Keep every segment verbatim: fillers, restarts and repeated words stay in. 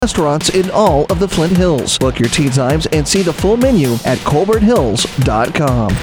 restaurants in all of the Flint Hills. Book your tea times and see the full menu at colbert hills dot com.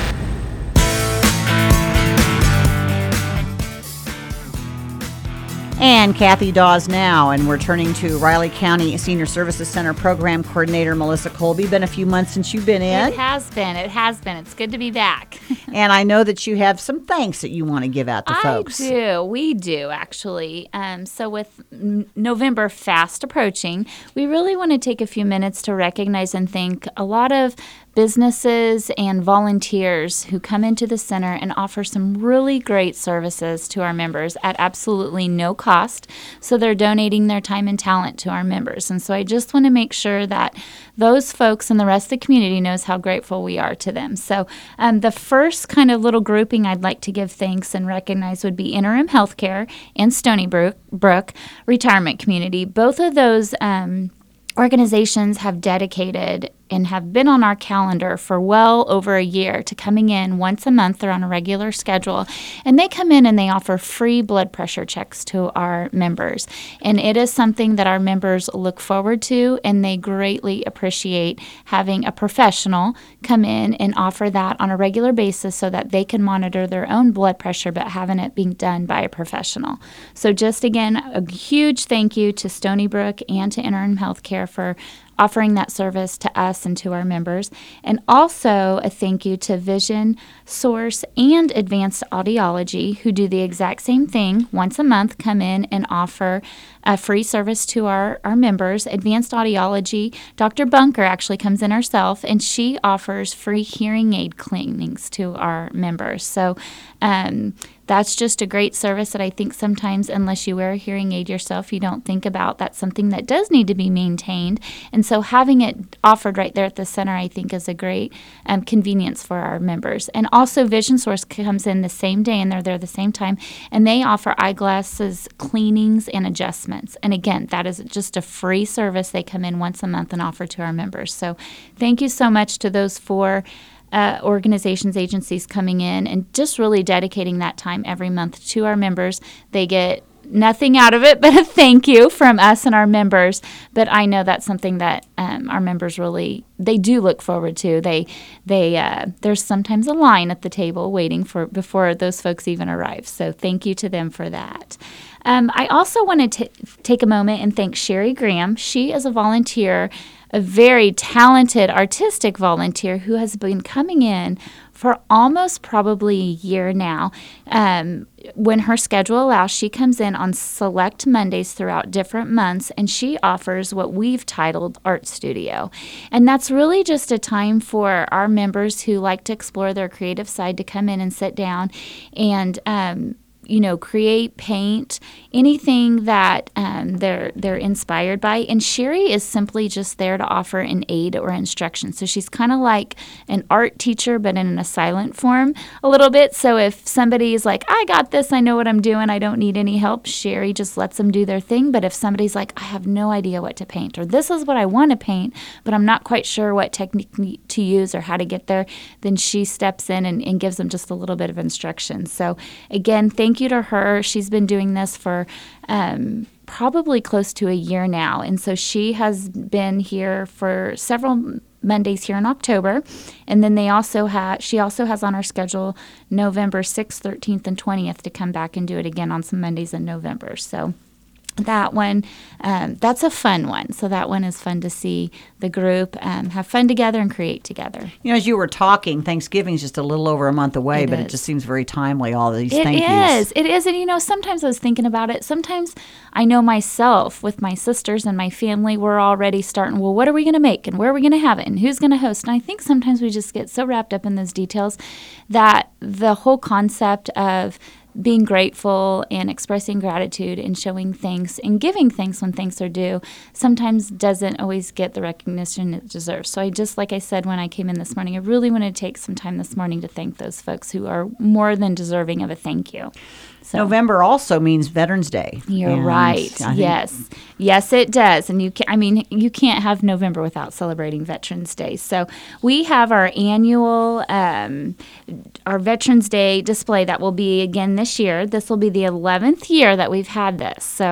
And Kathy Dawes now, and we're turning to Riley County Senior Services Center Program Coordinator Melissa Colby. Been a few months since you've been in. It has been. It has been. It's good to be back. And I know that you have some thanks that you want to give out to I folks. I do. We do, actually. Um, so with n- November fast approaching, we really want to take a few minutes to recognize and thank a lot of businesses and volunteers who come into the center and offer some really great services to our members at absolutely no cost. So they're donating their time and talent to our members. And so I just want to make sure that those folks and the rest of the community knows how grateful we are to them. So um, the first kind of little grouping I'd like to give thanks and recognize would be Interim Healthcare and Stony Brook, Brook Retirement Community. Both of those um, organizations have dedicated and have been on our calendar for well over a year to coming in once a month. They're on a regular schedule. And they come in and they offer free blood pressure checks to our members. And it is something that our members look forward to, and they greatly appreciate having a professional come in and offer that on a regular basis so that they can monitor their own blood pressure, but having it being done by a professional. So just again, a huge thank you to Stony Brook and to Interim Healthcare for offering that service to us and to our members. And also a thank you to Vision Source and Advanced Audiology, who do the exact same thing. Once a month, come in and offer a free service to our, our members. Advanced Audiology, Doctor Bunker actually comes in herself, and she offers free hearing aid cleanings to our members. So um, that's just a great service that I think sometimes, unless you wear a hearing aid yourself, you don't think about. That's something that does need to be maintained. And so having it offered right there at the center, I think, is a great um, convenience for our members. And also Vision Source comes in the same day, and they're there the same time, and they offer eyeglasses cleanings and adjustments. And again, that is just a free service. They come in once a month and offer to our members. So thank you so much to those four Uh, organizations, agencies coming in and just really dedicating that time every month to our members. They get nothing out of it but a thank you from us and our members. But I know that's something that um, our members really, they do look forward to. They, they, uh, there's sometimes a line at the table waiting for before those folks even arrive. So thank you to them for that. Um, I also want to take a moment and thank Sherry Graham. She is a volunteer, a very talented artistic volunteer who has been coming in for almost probably a year now. Um, when her schedule allows, she comes in on select Mondays throughout different months, and she offers what we've titled Art Studio. And that's really just a time for our members who like to explore their creative side to come in and sit down and um, you know, create, paint, anything that um, they're they're inspired by. And Sherry is simply just there to offer an aid or instruction. So she's kind of like an art teacher, but in a silent form a little bit. So if somebody is like, I got this, I know what I'm doing, I don't need any help, Sherry just lets them do their thing. But if somebody's like, I have no idea what to paint, or this is what I want to paint, but I'm not quite sure what technique to use or how to get there, then she steps in and, and gives them just a little bit of instruction. So again, thank you to her. She's been doing this for um, probably close to a year now. And so she has been here for several Mondays here in October. And then they also have, she also has on her schedule November sixth, thirteenth, and twentieth to come back and do it again on some Mondays in November. So that one, um, that's a fun one. So that one is fun to see the group um, have fun together and create together. You know, as you were talking, Thanksgiving's just a little over a month away, It but is. it just seems very timely, all these It thank yous. is. It is. And, you know, sometimes I was thinking about it. Sometimes I know myself with my sisters and my family, we're already starting, well, what are we going to make? And where are we going to have it? And who's going to host? And I think sometimes we just get so wrapped up in those details that the whole concept of being grateful and expressing gratitude and showing thanks and giving thanks when thanks are due sometimes doesn't always get the recognition it deserves. So I just, like I said when I came in this morning, I really want to take some time this morning to thank those folks who are more than deserving of a thank you. So. November also means Veterans Day. You're And right. I think- Yes. Yes, it does. And you can, I mean, you can't have November without celebrating Veterans Day. So we have our annual, um, our Veterans Day display that will be again this year. This will be the eleventh year that we've had this. So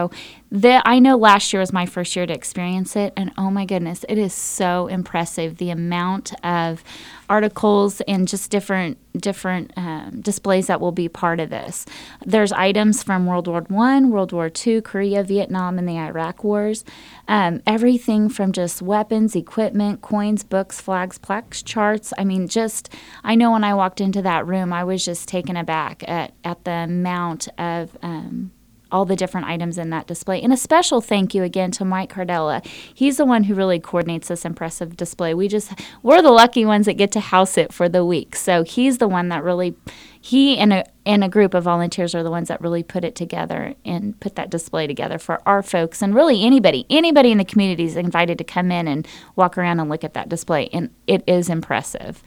The, I know last year was my first year to experience it, and oh my goodness, it is so impressive, the amount of articles and just different different um, displays that will be part of this. There's items from World War One, World War Two, Korea, Vietnam, and the Iraq Wars. Um, everything from just weapons, equipment, coins, books, flags, plaques, charts. I mean, just, I know when I walked into that room, I was just taken aback at, at the amount of um, all the different items in that display. And a special thank you again to Mike Cardella. He's the one who really coordinates this impressive display. We just, we're the lucky ones that get to house it for the week. So he's the one that really, he and a, and a group of volunteers are the ones that really put it together and put that display together for our folks. And really anybody, anybody in the community is invited to come in and walk around and look at that display. And it is impressive.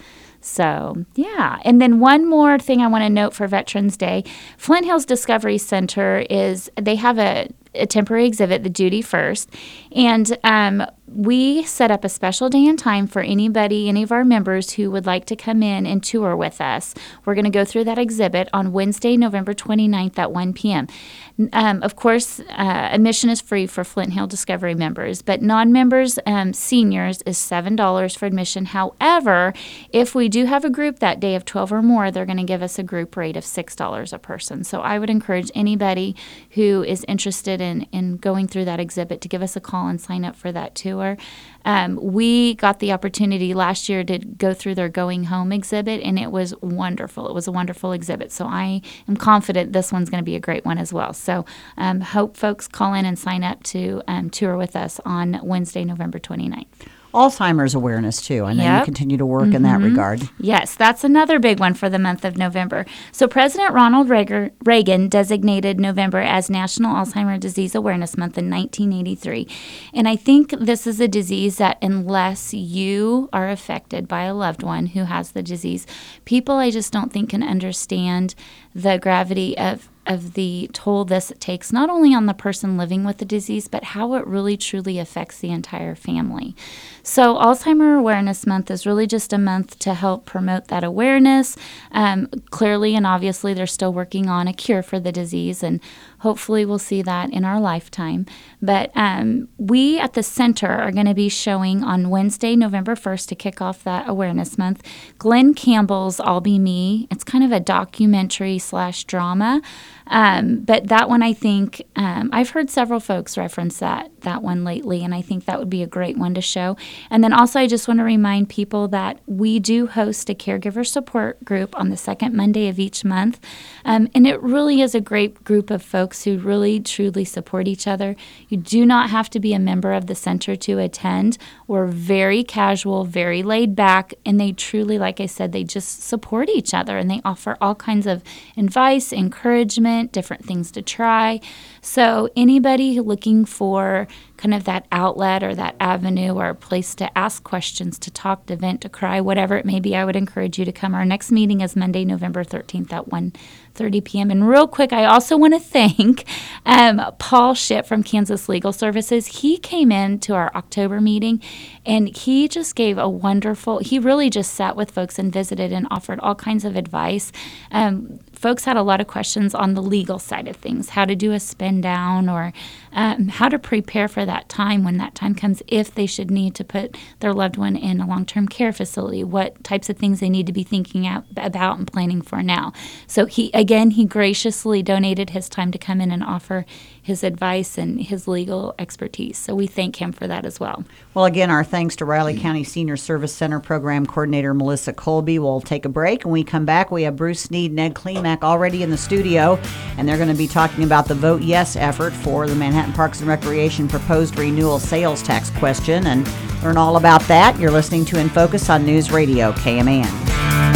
So, yeah. And then one more thing I want to note for Veterans Day, Flint Hills Discovery Center is, they have a, a temporary exhibit, the Duty First, and um, we set up a special day and time for anybody, any of our members who would like to come in and tour with us. We're going to go through that exhibit on Wednesday, November twenty-ninth at one p.m. Um, of course, uh, admission is free for Flint Hill Discovery members, but non-members, um, seniors, is seven dollars for admission. However, if we do have a group that day of twelve or more, they're going to give us a group rate of six dollars a person. So I would encourage anybody who is interested in, in going through that exhibit to give us a call and sign up for that tour. Um, we got the opportunity last year to go through their Going Home exhibit, and it was wonderful. It was a wonderful exhibit. So I am confident this one's going to be a great one as well. So um, hope folks call in and sign up to um, tour with us on Wednesday, November twenty-ninth. Alzheimer's awareness, too. I know Yep. you continue to work Mm-hmm. in that regard. Yes, that's another big one for the month of November. So President Ronald Reagan Reagan designated November as National Alzheimer's Disease Awareness Month in nineteen eighty-three. And I think this is a disease that unless you are affected by a loved one who has the disease, people I just don't think can understand the gravity of of the toll this takes, not only on the person living with the disease, but how it really truly affects the entire family. So Alzheimer Awareness Month is really just a month to help promote that awareness. Um, clearly and obviously, they're still working on a cure for the disease, and hopefully we'll see that in our lifetime. But um, we at the center are going to be showing on Wednesday, November first, to kick off that awareness month, Glenn Campbell's I'll Be Me. It's kind of a documentary slash drama. Um, but that one, I think, um, I've heard several folks reference that that one lately, and I think that would be a great one to show. And then also, I just want to remind people that we do host a caregiver support group on the second Monday of each month, um, and it really is a great group of folks who really, truly support each other. You do not have to be a member of the center to attend. We're very casual, very laid back, and they truly, like I said, they just support each other, and they offer all kinds of advice, encouragement, different things to try. So anybody looking for kind of that outlet or that avenue or a place to ask questions, to talk, to vent, to cry, whatever it may be, I would encourage you to come. Our next meeting is Monday, November thirteenth at one thirty p.m. And real quick, I also want to thank um, Paul Schitt from Kansas Legal Services. He came in to our October meeting, and he just gave a wonderful, he really just sat with folks and visited and offered all kinds of advice. Um, folks had a lot of questions on the legal side of things, how to do a spin down, or um, how to prepare for that time when that time comes, if they should need to put their loved one in a long-term care facility, what types of things they need to be thinking out, about and planning for now. So he, again, he graciously donated his time to come in and offer his advice and his legal expertise. So we thank him for that as well. Well, again, our thanks to Riley County Senior Service Center Program Coordinator Melissa Colby. We'll take a break. When we come back, we have Bruce Sneed and Ed Klimak already in the studio, and they're going to be talking about the Vote Yes effort for the Manhattan Parks and Recreation proposed renewal sales tax question, and learn all about that. You're listening to In Focus on News Radio K M A N.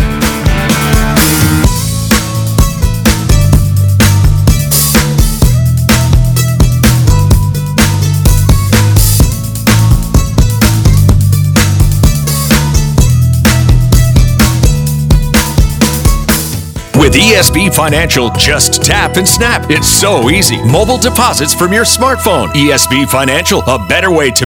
With E S B Financial, just tap and snap. It's so easy. Mobile deposits from your smartphone. E S B Financial, a better way to